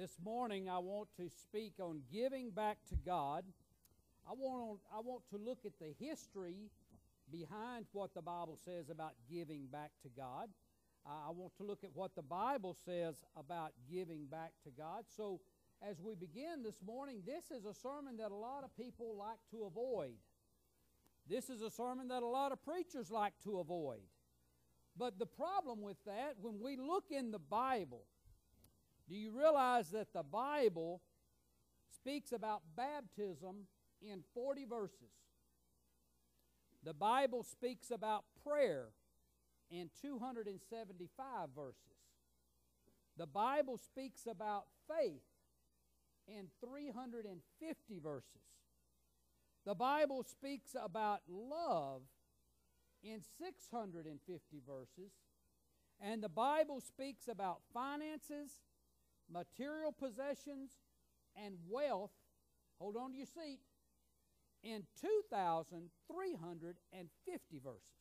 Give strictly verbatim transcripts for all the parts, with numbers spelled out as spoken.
This morning I want to speak on giving back to God. I want, I want to look at the history behind what the Bible says about giving back to God. Uh, I want to look at what the Bible says about giving back to God. So as we begin this morning, this is a sermon that a lot of people like to avoid. This is a sermon that a lot of preachers like to avoid. But the problem with that, when we look in the Bible, do you realize that the Bible speaks about baptism in forty verses? The Bible speaks about prayer in two hundred seventy-five verses. The Bible speaks about faith in three hundred fifty verses. The Bible speaks about love in six hundred fifty verses. And the Bible speaks about finances, material possessions, and wealth, hold on to your seat, in two thousand three hundred fifty verses.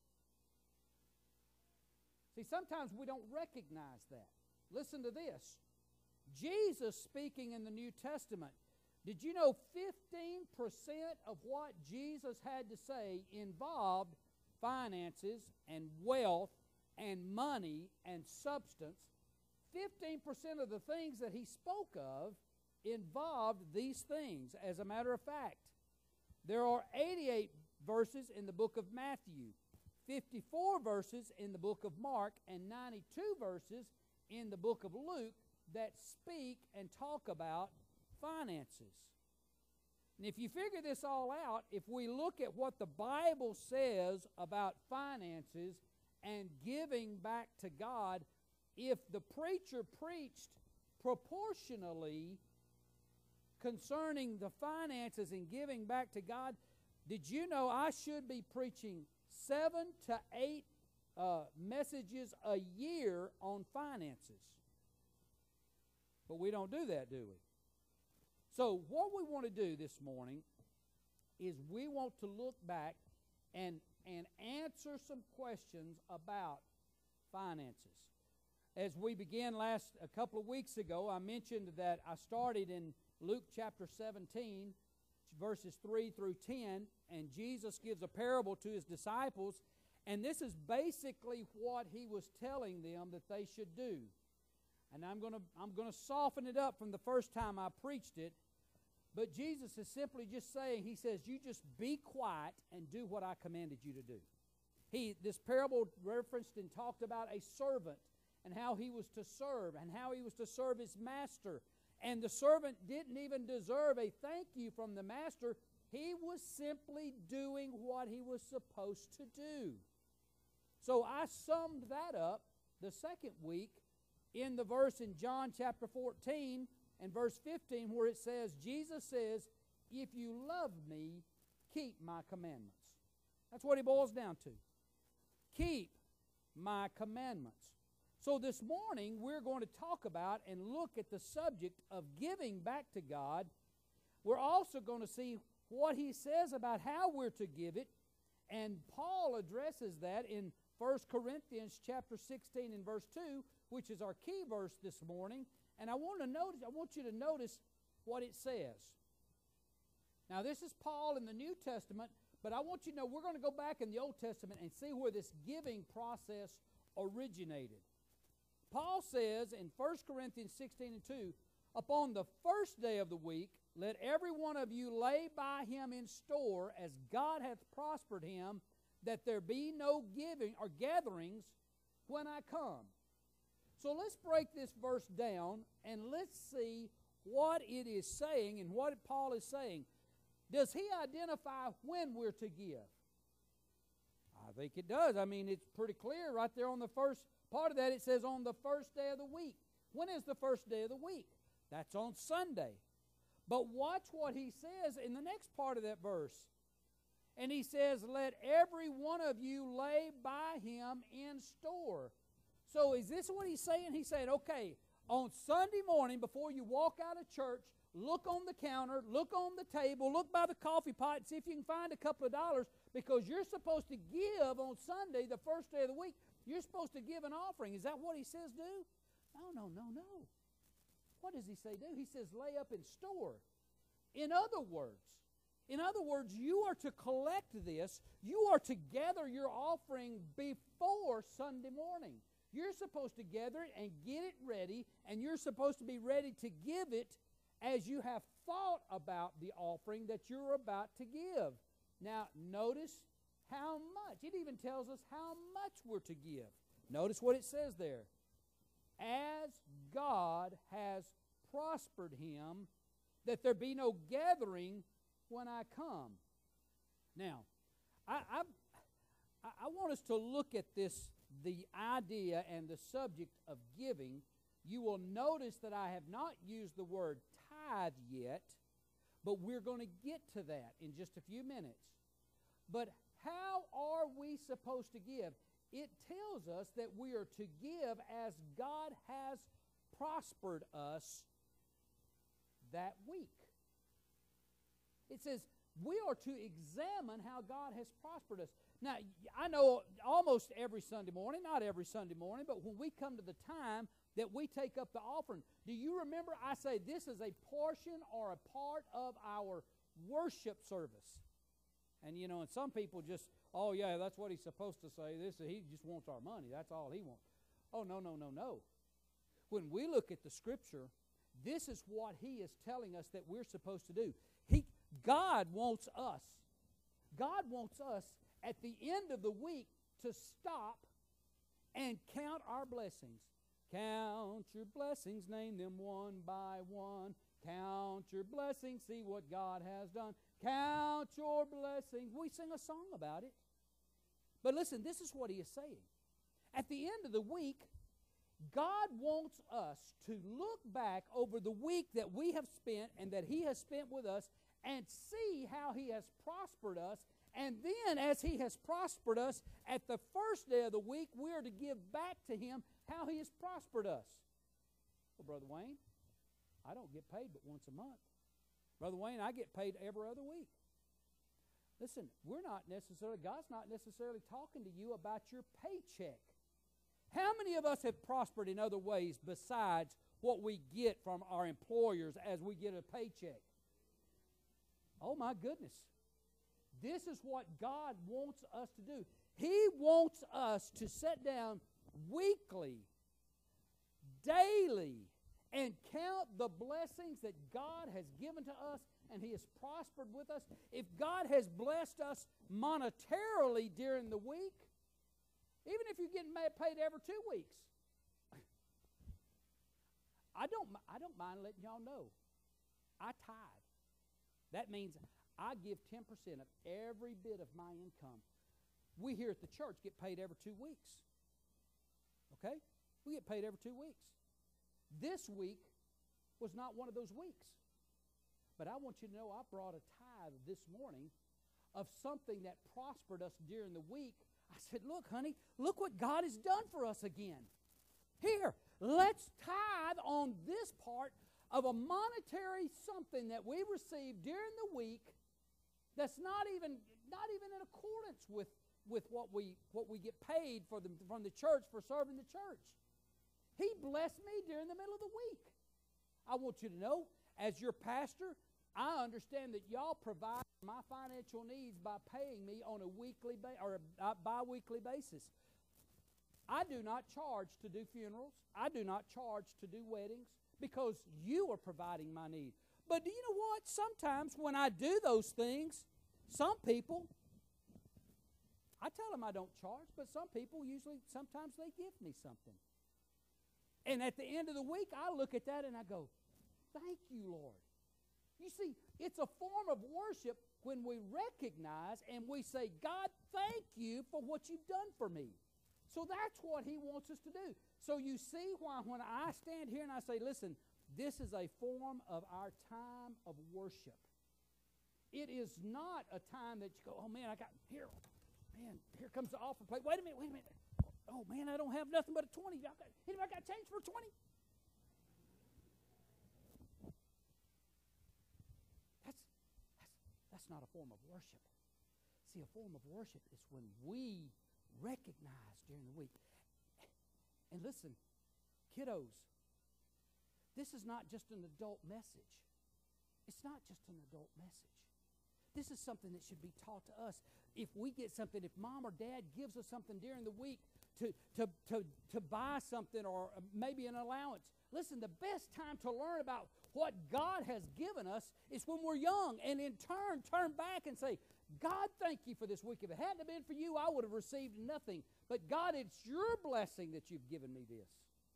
See, sometimes we don't recognize that. Listen to this. Jesus speaking in the New Testament, did you know fifteen percent of what Jesus had to say involved finances and wealth and money and substance? fifteen percent of the things that he spoke of involved these things. As a matter of fact, there are eighty-eight verses in the book of Matthew, fifty-four verses in the book of Mark, and ninety-two verses in the book of Luke that speak and talk about finances. And if you figure this all out, if we look at what the Bible says about finances and giving back to God, if the preacher preached proportionally concerning the finances and giving back to God, did you know I should be preaching seven to eight uh, messages a year on finances? But we don't do that, do we? So what we want to do this morning is we want to look back and, and answer some questions about finances. As we began last a couple of weeks ago, I mentioned that I started in Luke chapter seventeen, verses three through ten, and Jesus gives a parable to his disciples, and this is basically what he was telling them that they should do. And I'm going to I'm going to soften it up from the first time I preached it, but Jesus is simply just saying, he says, you just be quiet and do what I commanded you to do. He this parable referenced and talked about a servant and how he was to serve, and how he was to serve his master. And the servant didn't even deserve a thank you from the master. He was simply doing what he was supposed to do. So I summed that up the second week in the verse in John chapter fourteen and verse fifteen, where it says, Jesus says, if you love me, keep my commandments. That's what it boils down to. Keep my commandments. So this morning, we're going to talk about and look at the subject of giving back to God. We're also going to see what he says about how we're to give it. And Paul addresses that in First Corinthians chapter sixteen and verse two, which is our key verse this morning. And I want to notice, I want you to notice what it says. Now, this is Paul in the New Testament, but I want you to know we're going to go back in the Old Testament and see where this giving process originated. Paul says in First Corinthians sixteen and two, upon the first day of the week, let every one of you lay by him in store as God hath prospered him, that there be no giving or gatherings when I come. So let's break this verse down and let's see what it is saying and what Paul is saying. Does he identify when we're to give? I think it does. I mean, it's pretty clear right there on the first part of that. It says on the first day of the week. When is the first day of the week? That's on Sunday. But watch what he says in the next part of that verse. And he says, let every one of you lay by him in store. So is this what he's saying? He's saying, okay, on Sunday morning before you walk out of church, look on the counter, look on the table, look by the coffee pot and see if you can find a couple of dollars, because you're supposed to give on Sunday, the first day of the week. You're supposed to give an offering. Is that what he says do? No, no, no, no. what does he say do? He says lay up in store. In other words, in other words, you are to collect this. You are to gather your offering before Sunday morning. You're supposed to gather it and get it ready, and you're supposed to be ready to give it as you have thought about the offering that you're about to give. Now, notice how much. It even tells us how much we're to give. Notice what it says there. As God has prospered him, that there be no gathering when I come. Now, I, I, I want us to look at this, the idea and the subject of giving. You will notice that I have not used the word tithe yet, but we're going to get to that in just a few minutes. But how are we supposed to give? It tells us that we are to give as God has prospered us that week. It says we are to examine how God has prospered us. Now, I know almost every Sunday morning, not every Sunday morning, but when we come to the time that we take up the offering, do you remember I say this is a portion or a part of our worship service? And, you know, and some people just, oh, yeah, that's what he's supposed to say. This He just wants our money. That's all he wants. Oh, no, no, no, no. When we look at the Scripture, this is what he is telling us that we're supposed to do. He, God wants us, God wants us at the end of the week to stop and count our blessings. Count your blessings, name them one by one. Count your blessings, see what God has done. Count your blessings. We sing a song about it. But listen, this is what he is saying. At the end of the week, God wants us to look back over the week that we have spent and that he has spent with us and see how he has prospered us. And then as he has prospered us, at the first day of the week, we are to give back to him how he has prospered us. Well, Brother Wayne, I don't get paid but once a month. Brother Wayne, I get paid every other week. Listen, we're not necessarily, God's not necessarily talking to you about your paycheck. How many of us have prospered in other ways besides what we get from our employers as we get a paycheck? Oh my goodness. This is what God wants us to do. He wants us to sit down weekly, daily, and count the blessings that God has given to us and he has prospered with us. If God has blessed us monetarily during the week, even if you're getting paid every two weeks, I don't, I don't mind letting y'all know, I tithe. That means I give ten percent of every bit of my income. We here at the church get paid every two weeks. Okay? We get paid every two weeks. This week was not one of those weeks. But I want you to know I brought a tithe this morning of something that prospered us during the week. I said, look, honey, look what God has done for us again. Here, let's tithe on this part of a monetary something that we received during the week that's not even, not even in accordance with, with what we, what we get paid for the, from the church for serving the church. He blessed me during the middle of the week. I want you to know, as your pastor, I understand that y'all provide my financial needs by paying me on a weekly ba- or a bi-weekly basis. I do not charge to do funerals. I do not charge to do weddings because you are providing my need. But do you know what? Sometimes when I do those things, some people, I tell them I don't charge, but some people usually, sometimes they give me something. And at the end of the week, I look at that and I go, thank you, Lord. You see, it's a form of worship when we recognize and we say, God, thank you for what you've done for me. So that's what he wants us to do. So you see why when I stand here and I say, listen, this is a form of our time of worship. It is not a time that you go, oh man, I got, here, man, here comes the offering plate. Wait a minute, wait a minute. Oh man, I don't have nothing but a twenty. Anybody got change for a twenty? That's, that's, that's not a form of worship. See, a form of worship is when we recognize during the week. And listen, kiddos, this is not just an adult message. It's not just an adult message. This is something that should be taught to us. If we get something, if mom or dad gives us something during the week to, to, to, to buy something or maybe an allowance, listen, the best time to learn about what God has given us is when we're young, and in turn, turn back and say, God, thank you for this week. If it hadn't been for you, I would have received nothing. But God, it's your blessing that you've given me this.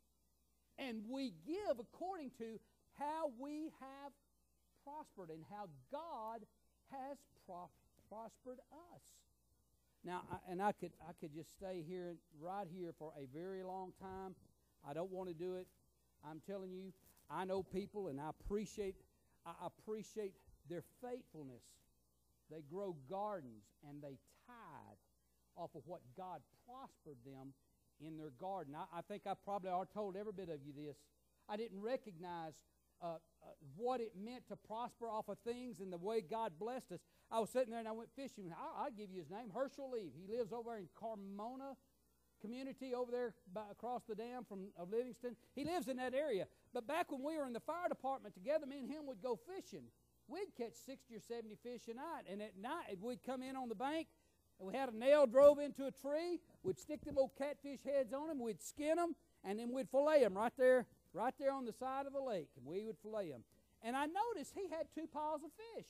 And we give according to how we have prospered and how God has pro- prospered us. Now, I, and I could I could just stay here, right here, for a very long time. I don't want to do it. I'm telling you, I know people, and I appreciate I appreciate their faithfulness. They grow gardens, and they tithe off of what God prospered them in their garden. I, I think I probably already told every bit of you this. I didn't recognize uh, uh, what it meant to prosper off of things and the way God blessed us. I was sitting there, and I went fishing. I, I'll give you his name, Herschel Lee. He lives over in Carmona community over there by, across the dam from of Livingston. He lives in that area. But back when we were in the fire department together, me and him would go fishing. We'd catch sixty or seventy fish a night, and at night we'd come in on the bank, and we had a nail drove into a tree. We'd stick them old catfish heads on them. We'd skin them, and then we'd fillet them right there, right there on the side of the lake, and we would fillet them. And I noticed he had two piles of fish.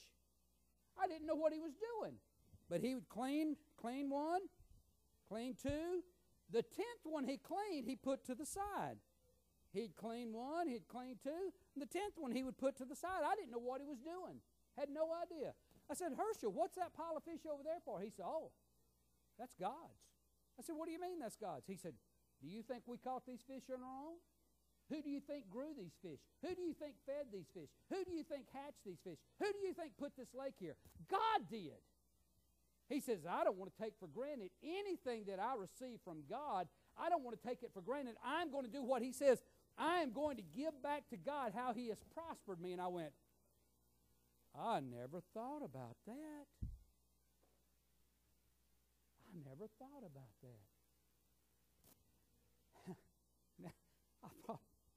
I didn't know what he was doing, but he would clean, clean one, clean two. The tenth one he cleaned, he put to the side. He'd clean one, he'd clean two, and the tenth one he would put to the side. I didn't know what he was doing. Had no idea. I said, Herschel, what's that pile of fish over there for? He said, oh, that's God's. I said, what do you mean that's God's? He said, do you think we caught these fish on our own? Who do you think grew these fish? Who do you think fed these fish? Who do you think hatched these fish? Who do you think put this lake here? God did. He says, I don't want to take for granted anything that I receive from God. I don't want to take it for granted. I'm going to do what he says. I am going to give back to God how he has prospered me. And I went, I never thought about that. I never thought about that. Now, I thought,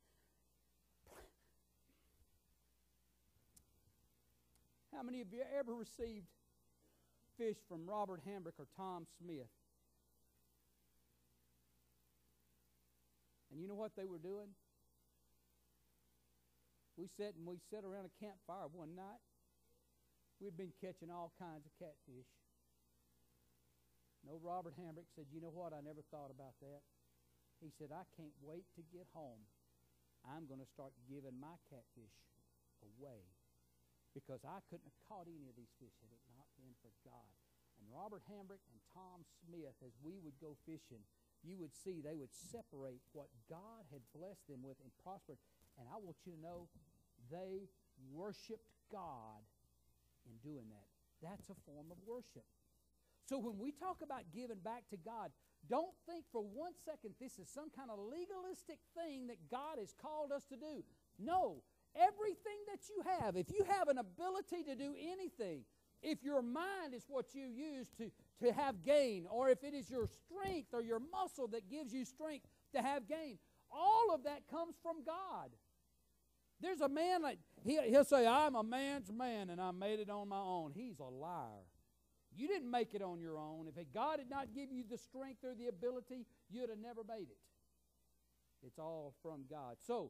how many of you ever received fish from Robert Hambrick or Tom Smith? And you know what they were doing? We sat and we sat around a campfire one night. We'd been catching all kinds of catfish. No, Robert Hambrick said, you know what? I never thought about that. He said, I can't wait to get home. I'm going to start giving my catfish away, because I couldn't have caught any of these fish had it not been for God. And Robert Hambrick and Tom Smith, as we would go fishing, you would see they would separate what God had blessed them with and prospered. And I want you to know, they worshiped God in doing that. That's a form of worship. So when we talk about giving back to God, don't think for one second this is some kind of legalistic thing that God has called us to do. No. Everything that you have, if you have an ability to do anything, if your mind is what you use to, to have gain, or if it is your strength or your muscle that gives you strength to have gain, all of that comes from God. There's a man, like he, he'll say, I'm a man's man and I made it on my own. He's a liar. You didn't make it on your own. If God had not given you the strength or the ability, you'd have never made it. It's all from God. So,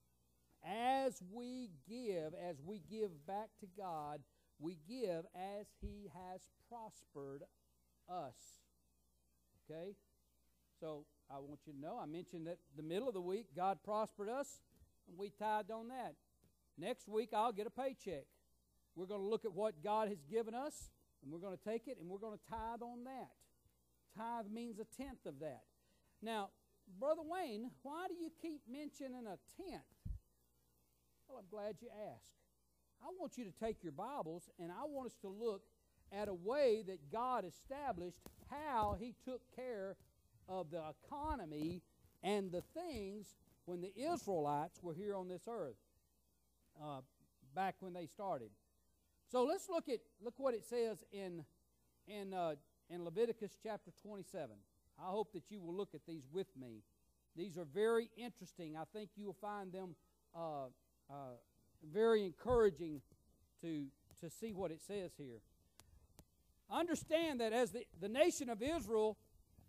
as we give, as we give back to God, we give as he has prospered us. Okay? So, I want you to know, I mentioned that the middle of the week, God prospered us, and we tithed on that. Next week, I'll get a paycheck. We're going to look at what God has given us, and we're going to take it, and we're going to tithe on that. Tithe means a tenth of that. Now, Brother Wayne, why do you keep mentioning a tenth? Well, I'm glad you asked. I want you to take your Bibles, and I want us to look at a way that God established how he took care of the economy and the things when the Israelites were here on this earth, uh, back when they started. So let's look at look what it says in in uh, in Leviticus chapter twenty-seven. I hope that you will look at these with me. These are very interesting. I think you will find them uh, uh, very encouraging to, to see what it says here. Understand that as the, the nation of Israel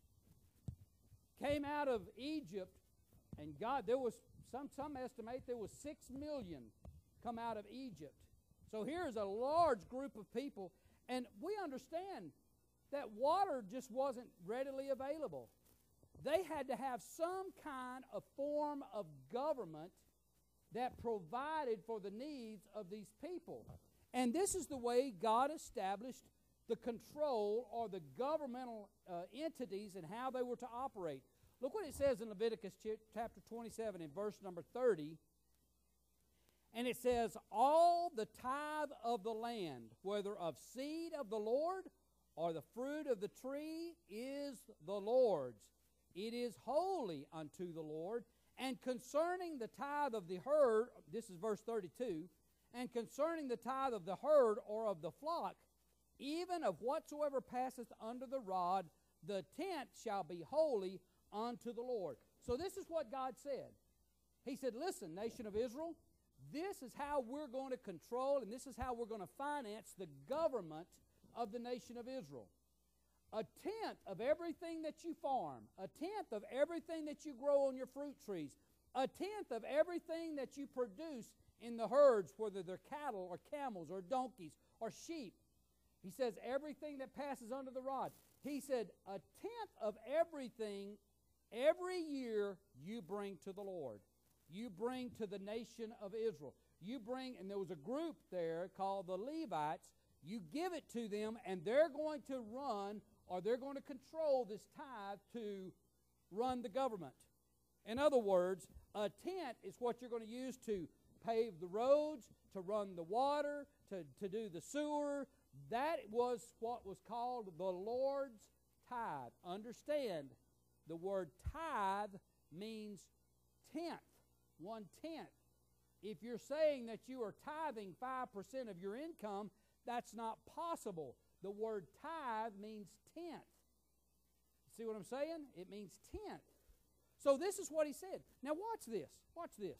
came out of Egypt, and God, there was some, some estimate there was six million come out of Egypt. So here's a large group of people, and we understand that water just wasn't readily available. They had to have some kind of form of government that provided for the needs of these people. And this is the way God established the control or the governmental uh, entities and how they were to operate. Look what it says in Leviticus chapter twenty-seven in verse number thirty. And it says, all the tithe of the land, whether of seed of the Lord or the fruit of the tree, is the Lord's. It is holy unto the Lord. And concerning the tithe of the herd, this is verse thirty-two, and concerning the tithe of the herd or of the flock, even of whatsoever passeth under the rod, the tenth shall be holy unto the Lord. So this is what God said. He said, listen, nation of Israel, this is how we're going to control and this is how we're going to finance the government of the nation of Israel. A tenth of everything that you farm, a tenth of everything that you grow on your fruit trees, a tenth of everything that you produce in the herds, whether they're cattle or camels or donkeys or sheep. He says everything that passes under the rod. He said a tenth of everything every year you bring to the Lord. You bring to the nation of Israel. You bring, and there was a group there called the Levites. You give it to them, and they're going to run, or they're going to control this tithe to run the government. In other words, a tenth is what you're going to use to pave the roads, to run the water, to, to do the sewer. That was what was called the Lord's tithe. Understand, the word tithe means tenth, one-tenth. If you're saying that you are tithing five percent of your income, that's not possible. The word tithe means tenth. See what I'm saying? It means tenth. So this is what he said. Now watch this. Watch this.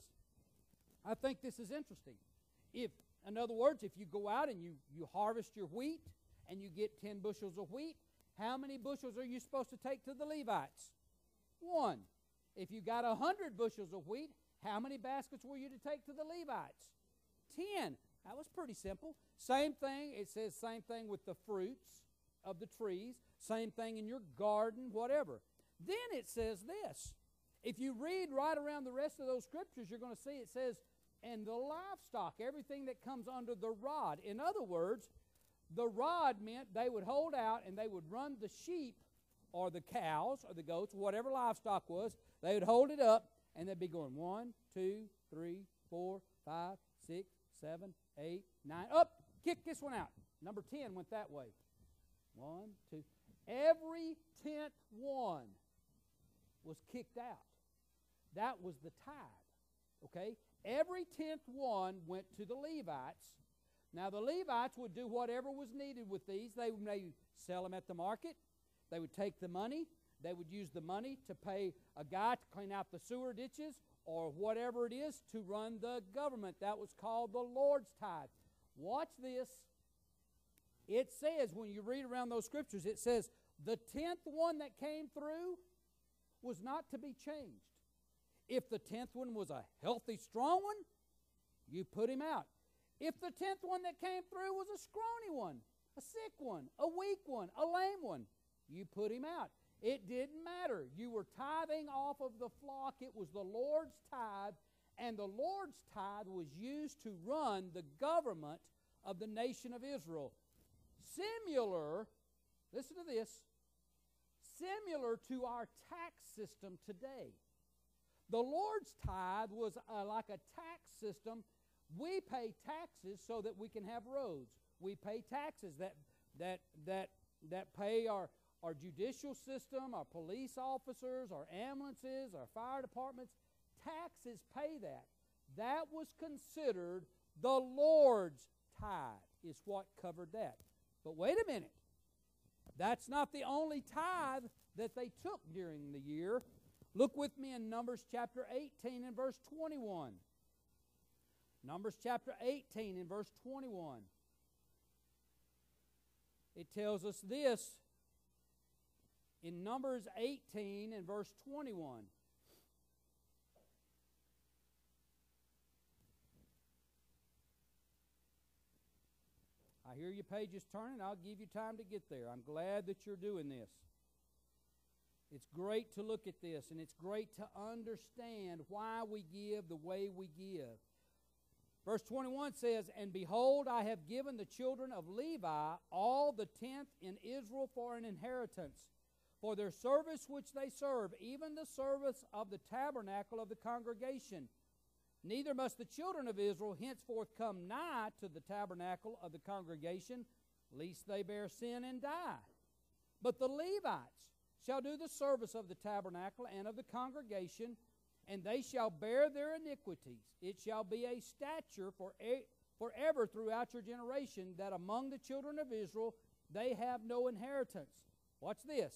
I think this is interesting. If, in other words, if you go out and you, you harvest your wheat and you get ten bushels of wheat, how many bushels are you supposed to take to the Levites? One. If you got a hundred bushels of wheat, how many baskets were you to take to the Levites? Ten. That was pretty simple. Same thing, it says same thing with the fruits of the trees, same thing in your garden, whatever. Then it says this. If you read right around the rest of those scriptures, you're going to see it says, and the livestock, everything that comes under the rod. In other words, the rod meant they would hold out and they would run the sheep or the cows or the goats, whatever livestock was, they would hold it up and they'd be going one, two, three, four, five, six, seven, eight, nine. Up, kick this one out. Number ten went that way. One, two. Every tenth one was kicked out. That was the tithe. Okay? Every tenth one went to the Levites. Now the Levites would do whatever was needed with these. They would maybe sell them at the market. They would take the money. They would use the money to pay a guy to clean out the sewer ditches or whatever it is to run the government. That was called the Lord's tithe. Watch this. It says, when you read around those scriptures, it says the tenth one that came through was not to be changed. If the tenth one was a healthy, strong one, you put him out. If the tenth one that came through was a scrawny one, a sick one, a weak one, a lame one, you put him out. It didn't matter. You were tithing off of the flock. It was the Lord's tithe, and the Lord's tithe was used to run the government of the nation of Israel. Similar, listen to this, similar to our tax system today. The Lord's tithe was uh, like a tax system. We pay taxes so that we can have roads. We pay taxes that that that that pay our our judicial system, our police officers, our ambulances, our fire departments. Taxes pay that. That was considered the Lord's tithe, is what covered that. But wait a minute. That's not the only tithe that they took during the year. Look with me in Numbers chapter eighteen and verse twenty-one. Numbers chapter eighteen and verse twenty-one. It tells us this in Numbers eighteen and verse twenty-one. I hear your pages turning. I'll give you time to get there. I'm glad that you're doing this. It's great to look at this, and it's great to understand why we give the way we give. Verse twenty-one says, And behold, I have given the children of Levi all the tenth in Israel for an inheritance, for their service which they serve, even the service of the tabernacle of the congregation. Neither must the children of Israel henceforth come nigh to the tabernacle of the congregation, lest they bear sin and die. But the Levites shall do the service of the tabernacle and of the congregation, and they shall bear their iniquities. It shall be a stature for a, forever throughout your generation, that among the children of Israel they have no inheritance. Watch this.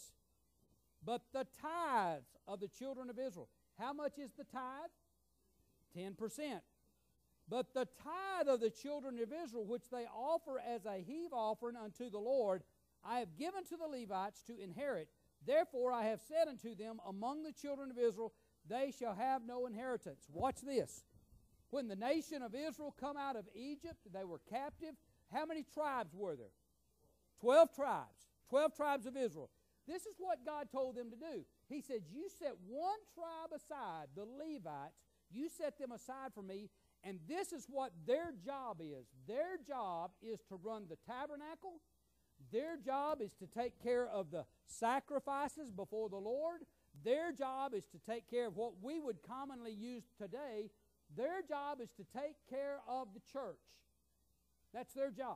But the tithes of the children of Israel. How much is the tithe? Ten percent. But the tithe of the children of Israel, which they offer as a heave offering unto the Lord, I have given to the Levites to inherit. Therefore I have said unto them, among the children of Israel, they shall have no inheritance. Watch this. When the nation of Israel come out of Egypt, they were captive. How many tribes were there? Twelve tribes. Twelve tribes of Israel. This is what God told them to do. He said, you set one tribe aside, the Levites, you set them aside for me, and this is what their job is. Their job is to run the tabernacle. Their job is to take care of the sacrifices before the Lord. Their job is to take care of what we would commonly use today. Their job is to take care of the church. That's their job.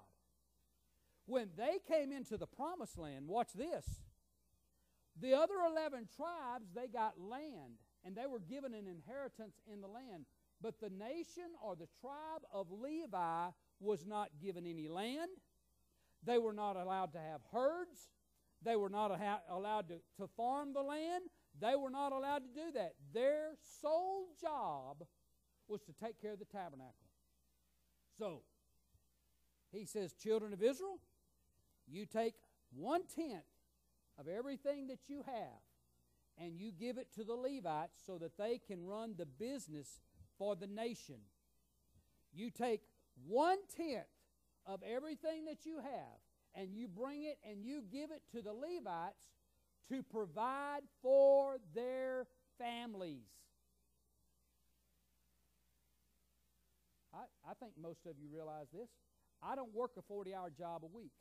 When they came into the promised land, watch this. The other eleven tribes, they got land, and they were given an inheritance in the land. But the nation or the tribe of Levi was not given any land. They were not allowed to have herds. They were not allowed to, to farm the land. They were not allowed to do that. Their sole job was to take care of the tabernacle. So, he says, children of Israel, you take one-tenth of everything that you have, and you give it to the Levites so that they can run the business for the nation. You take one-tenth of everything that you have, and you bring it and you give it to the Levites to provide for their families. I, I think most of you realize this. I don't work a forty-hour job a week.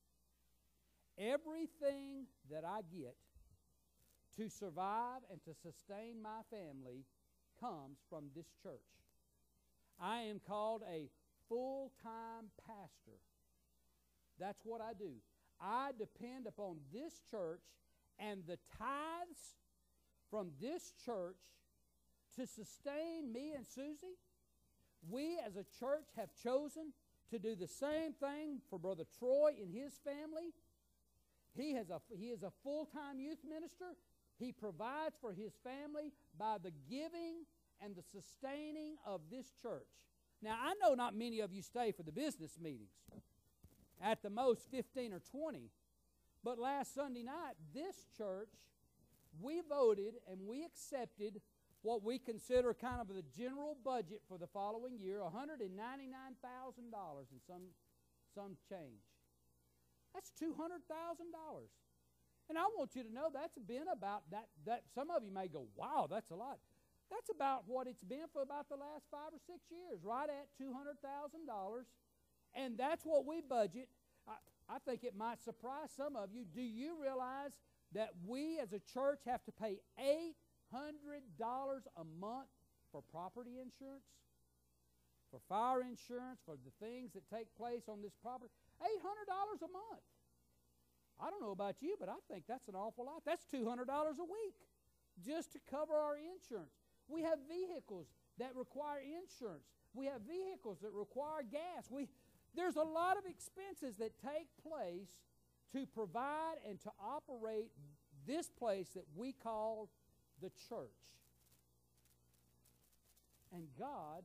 Everything that I get to survive and to sustain my family comes from this church. I am called a full-time pastor. That's what I do. I depend upon this church and the tithes from this church to sustain me and Susie. We as a church have chosen to do the same thing for Brother Troy and his family. He has a, he is a full-time youth minister. He provides for his family by the giving and the sustaining of this church. Now, I know not many of you stay for the business meetings. At the most, fifteen or twenty. But last Sunday night, this church, we voted and we accepted what we consider kind of the general budget for the following year, one hundred ninety-nine thousand dollars and some, some change. That's two hundred thousand dollars. And I want you to know that's been about that, that. Some of you may go, wow, that's a lot. That's about what it's been for about the last five or six years, right at two hundred thousand dollars. And that's what we budget. I, I think it might surprise some of you. Do you realize that we as a church have to pay eight hundred dollars a month for property insurance? For fire insurance, for the things that take place on this property? eight hundred dollars a month. I don't know about you, but I think that's an awful lot. That's two hundred dollars a week just to cover our insurance. We have vehicles that require insurance. We have vehicles that require gas. We, there's a lot of expenses that take place to provide and to operate this place that we call the church. And God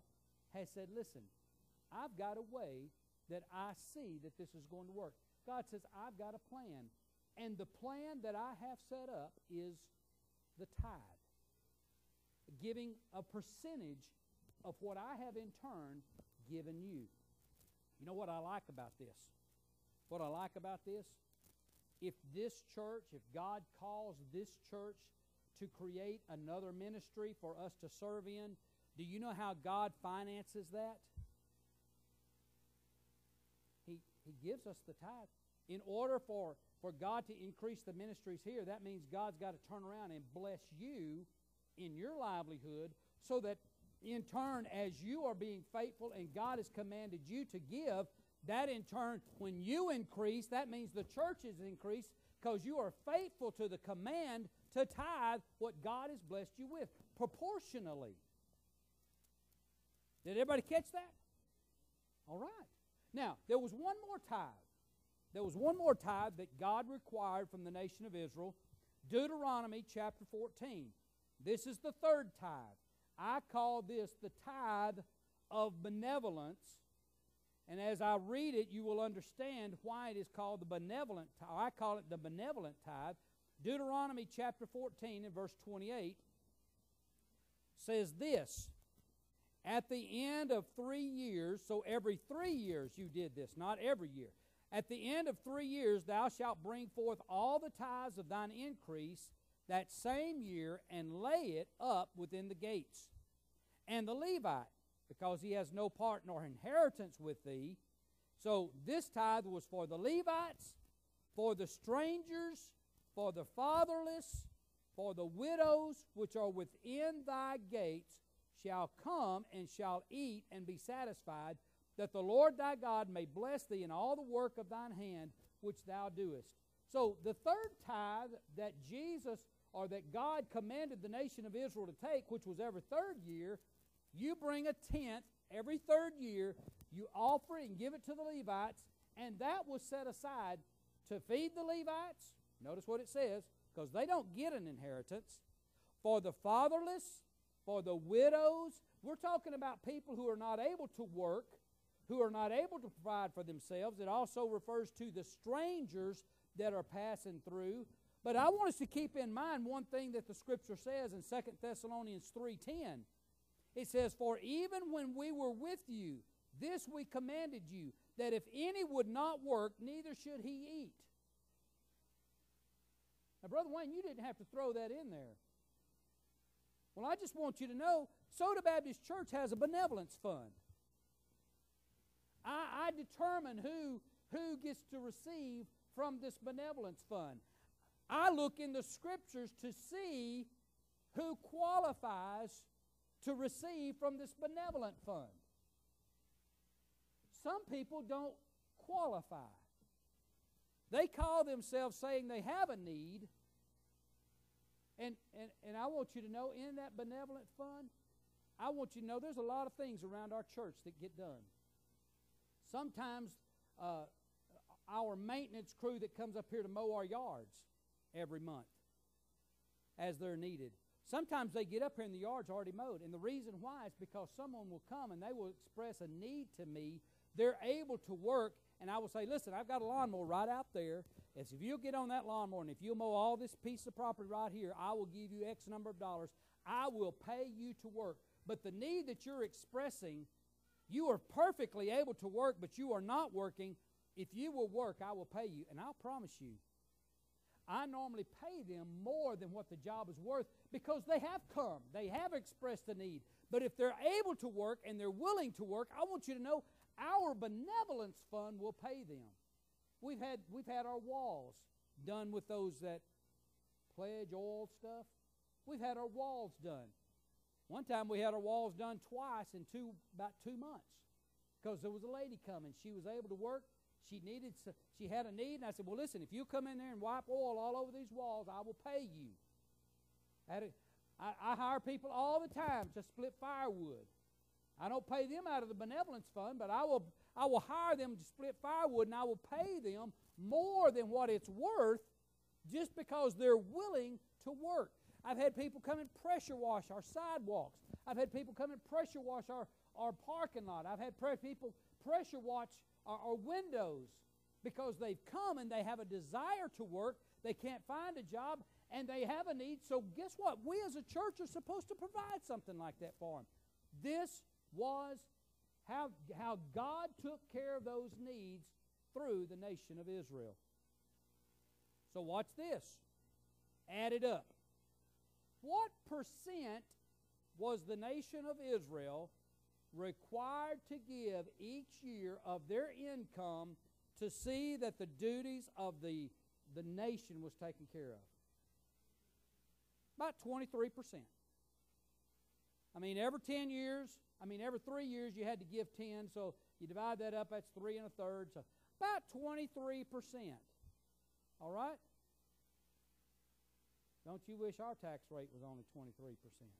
has said, listen, I've got a way that I see that this is going to work. God says, I've got a plan. And the plan that I have set up is the tithe, giving a percentage of what I have in turn given you. You know what I like about this? What I like about this? If this church, if God calls this church to create another ministry for us to serve in, do you know how God finances that? He, he gives us the tithe. In order for, for God to increase the ministries here, that means God's got to turn around and bless you in your livelihood so that in turn, as you are being faithful and God has commanded you to give, that in turn, when you increase, that means the church is increased because you are faithful to the command to tithe what God has blessed you with, proportionally. Did everybody catch that? All right. Now, there was one more tithe. There was one more tithe that God required from the nation of Israel. Deuteronomy chapter fourteen. This is the third tithe. I call this the tithe of benevolence. And as I read it, you will understand why it is called the benevolent tithe. I call it the benevolent tithe. Deuteronomy chapter fourteen and verse twenty-eight says this, at the end of three years, so every three years you did this, not every year. At the end of three years thou shalt bring forth all the tithes of thine increase that same year, and lay it up within the gates. And the Levite, because he has no part nor inheritance with thee. So this tithe was for the Levites, for the strangers, for the fatherless, for the widows which are within thy gates, shall come and shall eat and be satisfied, that the Lord thy God may bless thee in all the work of thine hand which thou doest. So the third tithe that Jesus, or that God commanded the nation of Israel to take, which was every third year, you bring a tenth every third year, you offer it and give it to the Levites, and that was set aside to feed the Levites. Notice what it says, because they don't get an inheritance. For the fatherless, for the widows. We're talking about people who are not able to work, who are not able to provide for themselves. It also refers to the strangers that are passing through. But I want us to keep in mind one thing that the Scripture says in Second Thessalonians three ten. It says, for even when we were with you, this we commanded you, that if any would not work, neither should he eat. Now, Brother Wayne, you didn't have to throw that in there. Well, I just want you to know, Soda Baptist Church has a benevolence fund. I, I determine who, who gets to receive from this benevolence fund. I look in the Scriptures to see who qualifies to receive from this benevolent fund. Some people don't qualify. They call themselves saying they have a need. And, and, and I want you to know, in that benevolent fund, I want you to know there's a lot of things around our church that get done. Sometimes uh, our maintenance crew that comes up here to mow our yards every month as they're needed. Sometimes they get up here and the yard's already mowed. And the reason why is because someone will come and they will express a need to me. They're able to work, and I will say, listen, I've got a lawnmower right out there. As if you'll get on that lawnmower, and if you'll mow all this piece of property right here, I will give you X number of dollars. I will pay you to work. But the need that you're expressing, you are perfectly able to work, but you are not working. If you will work, I will pay you. And I'll promise you, I normally pay them more than what the job is worth because they have come. They have expressed a need. But if they're able to work and they're willing to work, I want you to know our benevolence fund will pay them. We've had, we've had our walls done with those that pledge oil stuff. We've had our walls done. One time we had our walls done twice in two, about two months because there was a lady coming. She was able to work. She needed, she had a need, and I said, well, listen, if you come in there and wipe oil all over these walls, I will pay you. I, had a, I, I hire people all the time to split firewood. I don't pay them out of the benevolence fund, but I will, I will hire them to split firewood, and I will pay them more than what it's worth just because they're willing to work. I've had people come and pressure wash our sidewalks. I've had people come and pressure wash our, our parking lot. I've had pre- people pressure watch our, our windows because they've come and they have a desire to work. They can't find a job and they have a need. So guess what? We as a church are supposed to provide something like that for them. This was how, how God took care of those needs through the nation of Israel. So watch this. Add it up. What percent was the nation of Israel required to give each year of their income to see that the duties of the, the nation was taken care of? About twenty-three percent. I mean, every ten years, I mean, every three years you had to give ten, so you divide that up, that's three and a third, so about twenty-three percent. All right? Don't you wish our tax rate was only twenty-three percent?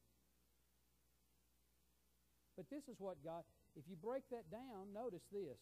But this is what God, if you break that down, notice this.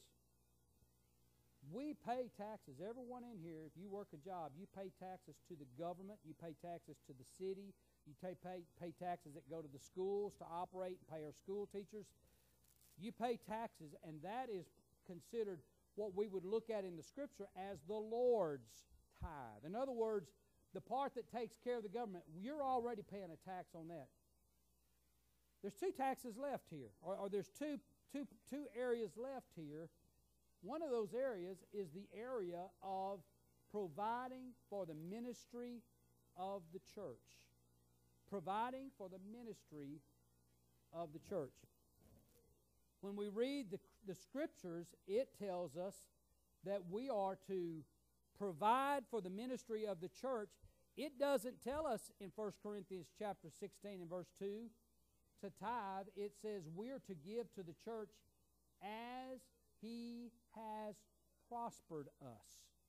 We pay taxes. Everyone in here, if you work a job, you pay taxes to the government, you pay taxes to the city, you pay, pay, pay taxes that go to the schools to operate and pay our school teachers. You pay taxes, and that is considered what we would look at in the Scripture as the Lord's tithe. In other words, the part that takes care of the government, you're already paying a tax on that. There's two taxes left here, or, or there's two, two, two areas left here. One of those areas is the area of providing for the ministry of the church. Providing for the ministry of the church. When we read the, the Scriptures, it tells us that we are to provide for the ministry of the church. It doesn't tell us in First Corinthians chapter sixteen and verse two to tithe. It says we're to give to the church as He has prospered us.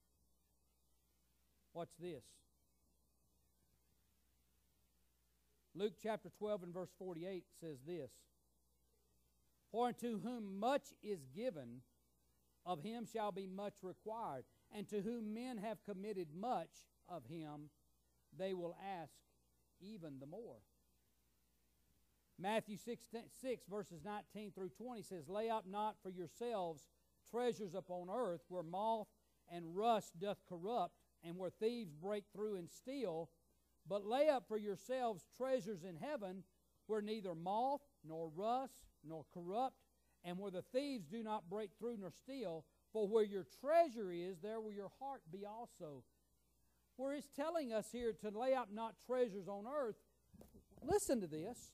Watch this. Luke chapter twelve and verse forty-eight says this. For unto whom much is given, of him shall be much required. And to whom men have committed much, of him they will ask even the more. Matthew six, six verses nineteen through twenty says, Lay up not for yourselves treasures upon earth, where moth and rust doth corrupt, and where thieves break through and steal, but lay up for yourselves treasures in heaven, where neither moth nor rust nor corrupt, and where the thieves do not break through nor steal. For where your treasure is, there will your heart be also. Where it's telling us here to lay up not treasures on earth, listen to this.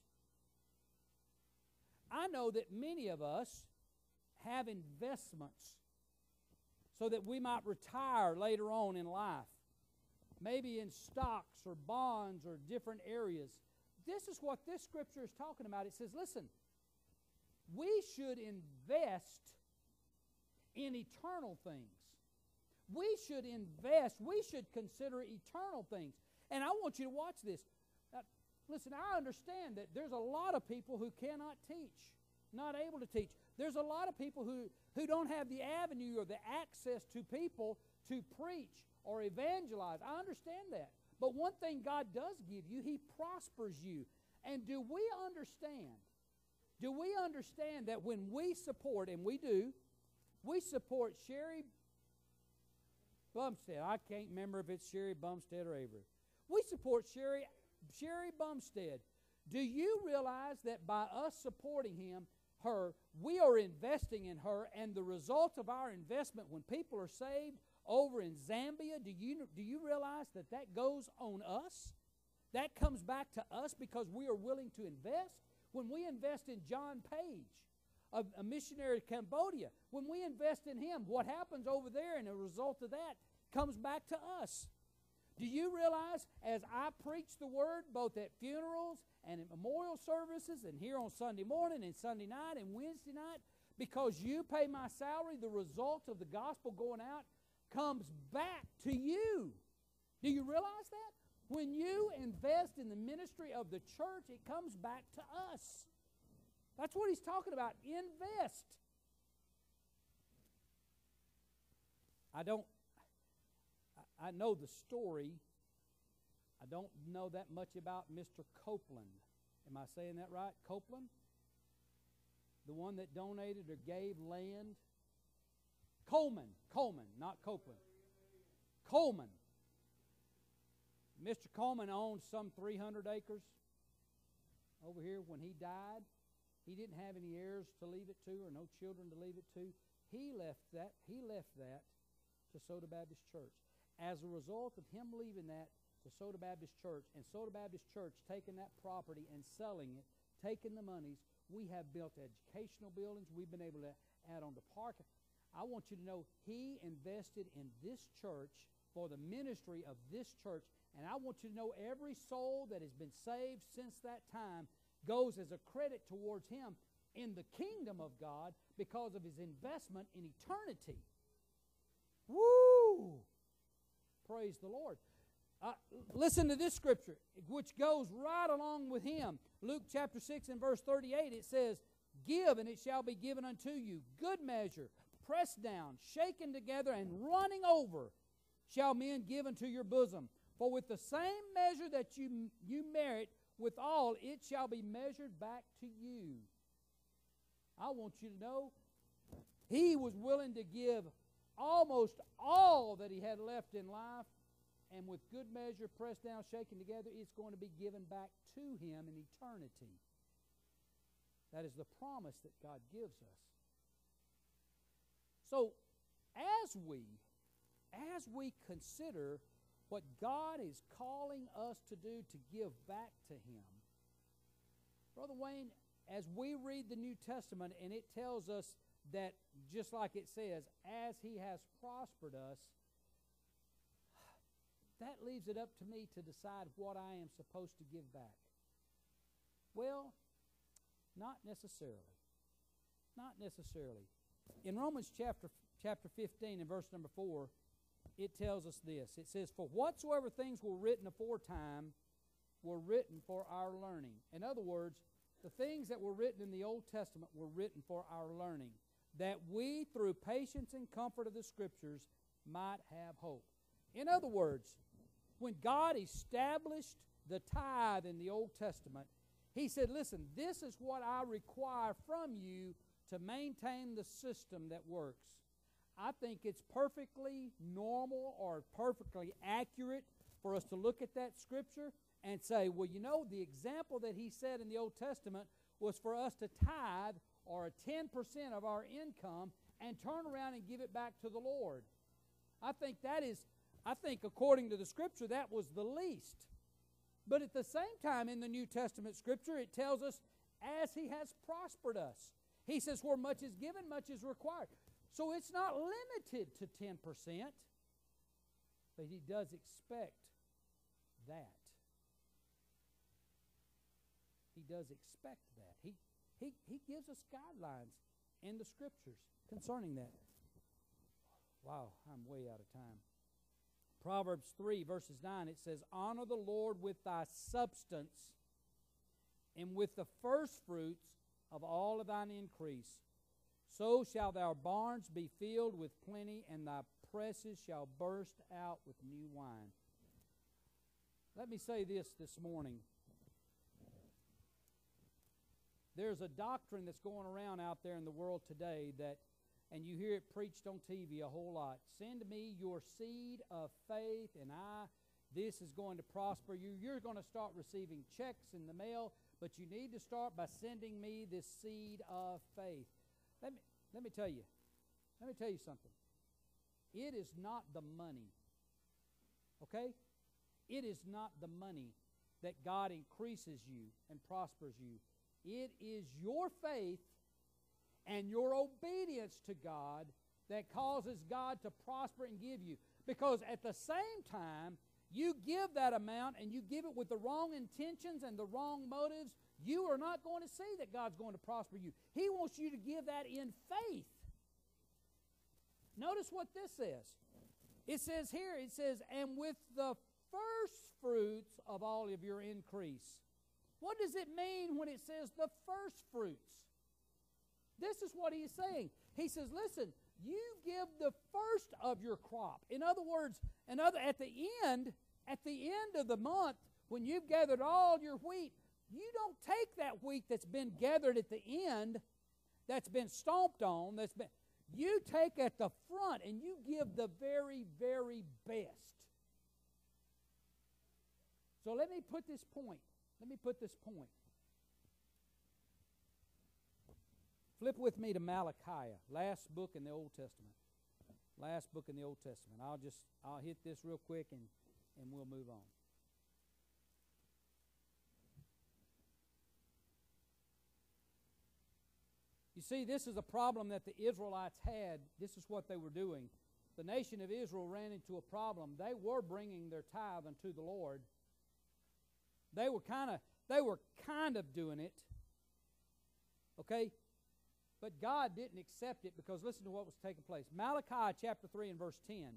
I know that many of us have investments so that we might retire later on in life. Maybe in stocks or bonds or different areas. This is what this scripture is talking about. It says, listen, we should invest in eternal things. We should invest, we should consider eternal things. And I want you to watch this. Uh, listen, I understand that there's a lot of people who cannot teach, not able to teach. There's a lot of people who, who don't have the avenue or the access to people to preach or evangelize. I understand that. But one thing God does give you, He prospers you. And do we understand, do we understand that when we support, and we do, we support Sherry Bumstead. I can't remember if it's Sherry Bumstead or Avery. We support Sherry, Sherry Bumstead. Do you realize that by us supporting him, her, we are investing in her, and the result of our investment when people are saved over in Zambia, do you, do you realize that that goes on us? That comes back to us because we are willing to invest. When we invest in John Page, a, a missionary to Cambodia, when we invest in him, what happens over there and the result of that comes back to us. Do you realize as I preach the word both at funerals and at memorial services and here on Sunday morning and Sunday night and Wednesday night, because you pay my salary, the result of the gospel going out comes back to you. Do you realize that? When you invest in the ministry of the church, it comes back to us. That's what he's talking about. Invest. I don't, I, I know the story. I don't know that much about Mister Copeland. Am I saying that right? Copeland? the one that donated or gave land. Coleman, Coleman, not Copeland. Coleman. Mister Coleman owned some three hundred acres over here. When he died, he didn't have any heirs to leave it to or no children to leave it to. He left that, he left that to Soda Baptist Church. As a result of him leaving that to Soda Baptist Church, and Soda Baptist Church taking that property and selling it, taking the monies, we have built educational buildings. We've been able to add on to parking. I want you to know he invested in this church for the ministry of this church, and I want you to know every soul that has been saved since that time goes as a credit towards him in the kingdom of God because of his investment in eternity. Woo! Praise the Lord. Uh, listen to this scripture, which goes right along with him. Luke chapter six and verse thirty-eight, it says, "Give, and it shall be given unto you. Good measure, pressed down, shaken together, and running over, shall men give unto your bosom. For with the same measure that you, you merit withal, it shall be measured back to you." I want you to know, he was willing to give almost all that he had left in life, and with good measure, pressed down, shaken together, it's going to be given back to him in eternity. That is the promise that God gives us. So, as we, as we consider what God is calling us to do to give back to him, Brother Wayne, as we read the New Testament, and it tells us that, just like it says, as he has prospered us, that leaves it up to me to decide what I am supposed to give back. Well, not necessarily. Not necessarily. In Romans chapter, chapter fifteen and verse number four, it tells us this. It says, "For whatsoever things were written aforetime were written for our learning." In other words, the things that were written in the Old Testament were written for our learning, that we, through patience and comfort of the Scriptures, might have hope. In other words, when God established the tithe in the Old Testament, he said, listen, this is what I require from you to maintain the system that works. I think it's perfectly normal or perfectly accurate for us to look at that Scripture and say, well, you know, the example that he said in the Old Testament was for us to tithe or ten percent of our income and turn around and give it back to the Lord. I think that is, I think according to the Scripture, that was the least. But at the same time in the New Testament Scripture, it tells us, as he has prospered us. He says, where much is given, much is required. So it's not limited to ten percent, but he does expect that. He does expect that. He, he, he gives us guidelines in the Scriptures concerning that. Wow, I'm way out of time. Proverbs three, verses nine, it says, "Honor the Lord with thy substance, and with the firstfruits of all of thine increase. So shall thy barns be filled with plenty, and thy presses shall burst out with new wine." Let me say this this morning. There's a doctrine that's going around out there in the world today that, and you hear it preached on T V a whole lot. Send me your seed of faith, and I, this is going to prosper you. You're going to start receiving checks in the mail, but you need to start by sending me this seed of faith. Let me, let me tell you, let me tell you something. It is not the money, okay? It is not the money that God increases you and prospers you. It is your faith and your obedience to God that causes God to prosper and give you. Because at the same time, you give that amount and you give it with the wrong intentions and the wrong motives, you are not going to see that God's going to prosper you. He wants you to give that in faith. Notice what this says. It says here, it says, "And with the first fruits of all of your increase." What does it mean when it says the first fruits? This is what he's saying. He says, listen, you give the first of your crop. In other words, another, at the end, at the end of the month, when you've gathered all your wheat, you don't take that wheat that's been gathered at the end that's been stomped on, that's been, you take at the front and you give the very, very best. So let me put this point. Let me put this point. Flip with me to Malachi, last book in the Old Testament. Last book in the Old Testament. I'll just, I'll hit this real quick and, and we'll move on. You see, this is a problem that the Israelites had. This is what they were doing. The nation of Israel ran into a problem. They were bringing their tithe unto the Lord. They were kind of, they were kind of doing it. Okay? But God didn't accept it because listen to what was taking place. Malachi chapter three and verse ten.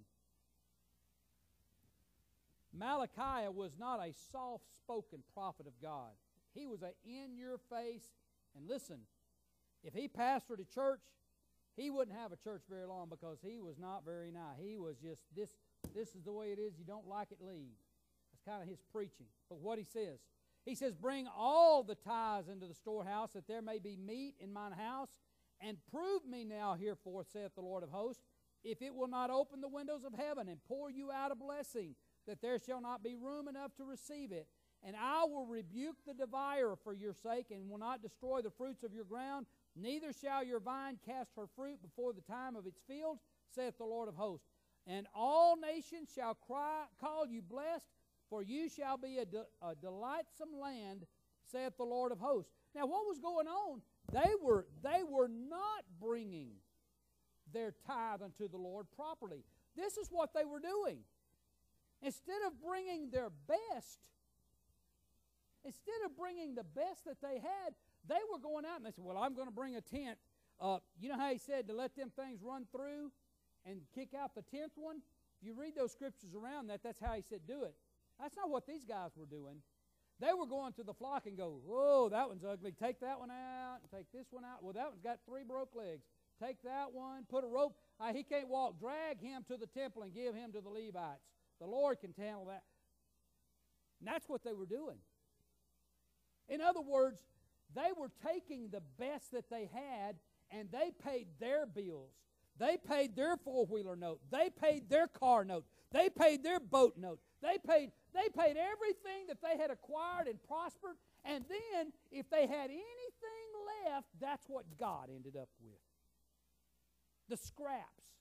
Malachi was not a soft-spoken prophet of God. He was an in-your-face, and listen, if he pastored a church, he wouldn't have a church very long because he was not very nice. He was just, this, this is the way it is. You don't like it, leave. That's kind of his preaching. But what he says, he says, bring all the tithes into the storehouse that there may be meat in mine house, and prove me now herefore, saith the Lord of hosts, if it will not open the windows of heaven and pour you out a blessing, that there shall not be room enough to receive it. And I will rebuke the devourer for your sake, and will not destroy the fruits of your ground, neither shall your vine cast her fruit before the time of its field, saith the Lord of hosts. And all nations shall cry, call you blessed, for you shall be a, de- a delightsome land, saith the Lord of hosts. Now what was going on? They were, they were not bringing their tithe unto the Lord properly. This is what they were doing. Instead of bringing their best, instead of bringing the best that they had, they were going out and they said, well, I'm going to bring a tenth. Uh, you know how he said to let them things run through and kick out the tenth one? If you read those scriptures around that, that's how he said do it. That's not what these guys were doing. They were going to the flock and go, whoa, that one's ugly. Take that one out and take this one out. Well, that one's got three broke legs. Take that one, put a rope. Uh, he can't walk. Drag him to the temple and give him to the Levites. The Lord can handle that. And that's what they were doing. In other words, they were taking the best that they had and they paid their bills. They paid their four-wheeler note. They paid their car note. They paid their boat note. They paid, they paid everything that they had acquired and prospered. And then, if they had anything left, that's what God ended up with. The scraps.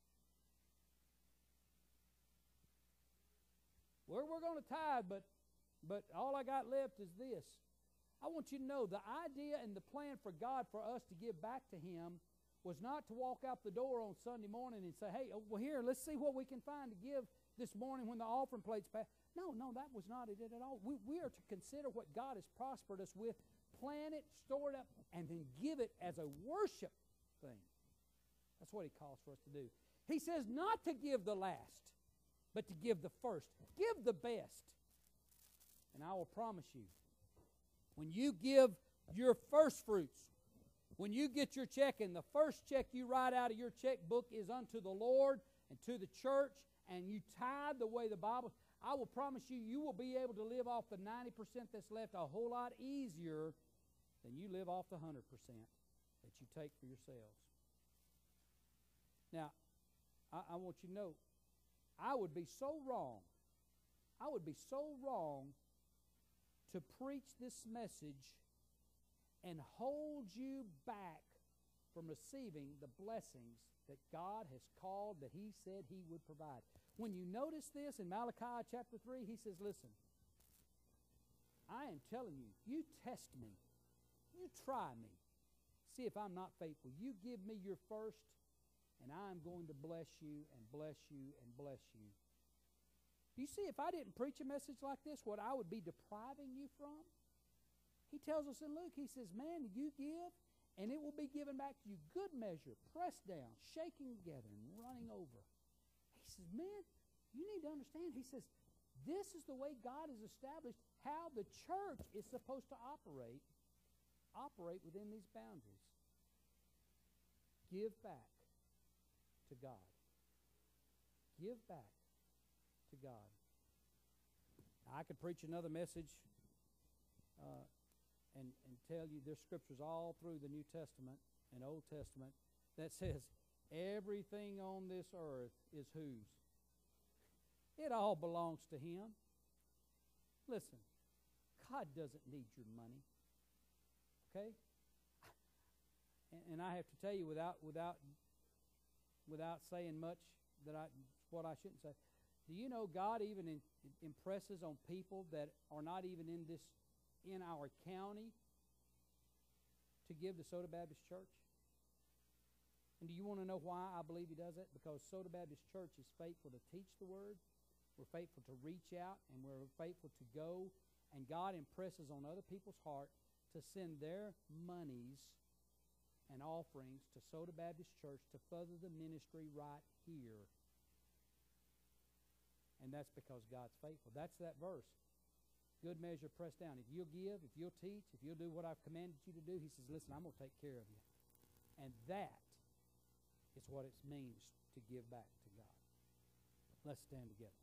Well, we're going to tithe, but, but all I got left is this. I want you to know the idea and the plan for God for us to give back to Him was not to walk out the door on Sunday morning and say, hey, oh, well, here, let's see what we can find to give this morning when the offering plate's passed. No, no, that was not it at all. We, we are to consider what God has prospered us with, plan it, store it up, and then give it as a worship thing. That's what He calls for us to do. He says not to give the last, but to give the first. Give the best. And I will promise you, when you give your first fruits, when you get your check and the first check you write out of your checkbook is unto the Lord and to the church, and you tithe the way the Bible, I will promise you, you will be able to live off the ninety percent that's left a whole lot easier than you live off the one hundred percent that you take for yourselves. Now, I, I want you to know, I would be so wrong, I would be so wrong to preach this message and hold you back from receiving the blessings that God has called, that He said He would provide. When you notice this in Malachi chapter three, He says, listen, I am telling you, you test me. You try me. See if I'm not faithful. You give me your first, and I'm going to bless you and bless you and bless you. Do you see, if I didn't preach a message like this, what I would be depriving you from? He tells us in Luke, he says, man, you give, and it will be given back to you. Good measure, pressed down, shaking together, and running over. He says, man, you need to understand. He says, this is the way God has established how the church is supposed to operate, operate within these boundaries. Give back to God. Give back to God. Now, I could preach another message uh, and, and tell you there's scriptures all through the New Testament in Old Testament that says everything on this earth is whose? It all belongs to Him. Listen, God doesn't need your money. Okay? And I have to tell you, without without without saying much that I what I shouldn't say, do you know God even in, impresses on people that are not even in this in our county to give to Soda Baptist Church? And do you want to know why I believe He does that? Because Soda Baptist Church is faithful to teach the Word. We're faithful to reach out, and we're faithful to go. And God impresses on other people's heart to send their monies and offerings to Soda Baptist Church to further the ministry right here. And that's because God's faithful. That's that verse. Good measure, pressed down. If you'll give, if you'll teach, if you'll do what I've commanded you to do, He says, listen, I'm going to take care of you. And that is what it means to give back to God. Let's stand together.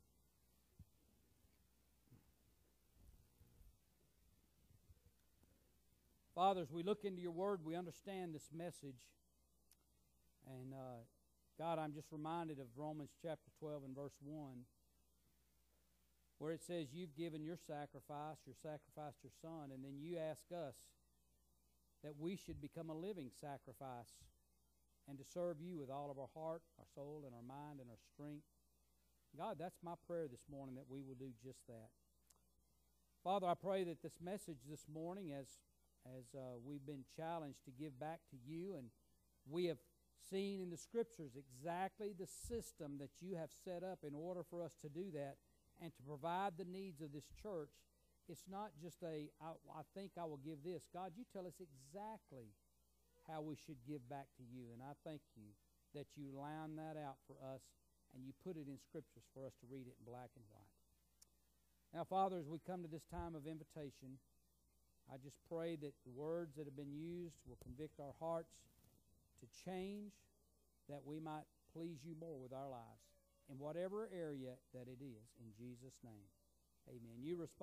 Father, as we look into your word, we understand this message. And uh, God, I'm just reminded of Romans chapter twelve and verse one, where it says, you've given your sacrifice, your sacrificed your Son, and then you ask us that we should become a living sacrifice and to serve you with all of our heart, our soul, and our mind, and our strength. God, that's my prayer this morning, that we will do just that. Father, I pray that this message this morning, as as uh, we've been challenged to give back to you, and we have seen in the Scriptures exactly the system that you have set up in order for us to do that and to provide the needs of this church. It's not just a, I, I think I will give this. God, you tell us exactly how we should give back to you, and I thank you that you line that out for us and you put it in Scriptures for us to read it in black and white. Now, Father, as we come to this time of invitation, I just pray that the words that have been used will convict our hearts to change, that we might please you more with our lives in whatever area that it is. In Jesus' name, amen. You respond.